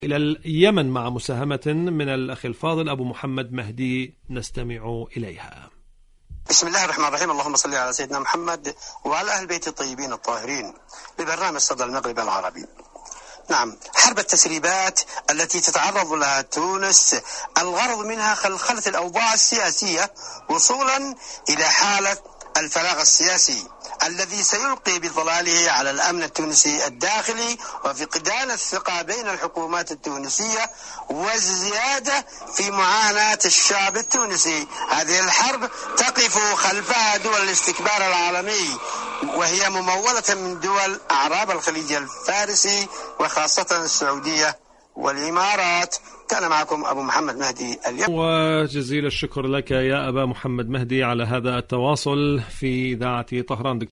إلى اليمن مع مساهمة من الأخ الفاضل أبو محمد مهدي نستمع إليها. بسم الله الرحمن الرحيم. اللهم صل على سيدنا محمد وعلى أهل بيت الطيبين الطاهرين. لبرنامج صدى المغرب العربي. نعم، حرب التسريبات التي تتعرض لها تونس الغرض منها خلخلة الأوضاع السياسية وصولا إلى حالة الفراغ السياسي الذي سيلقي بظلاله على الأمن التونسي الداخلي وفقدان الثقة بين الحكومات التونسية والزيادة في معاناة الشعب التونسي. هذه الحرب تقف خلفها دول الاستكبار العالمي، وهي ممولة من دول أعراب الخليج الفارسي وخاصة السعودية والإمارات. كان معكم أبو محمد مهدي اليوم. وجزيل الشكر لك يا أبا محمد مهدي على هذا التواصل في إذاعة طهران.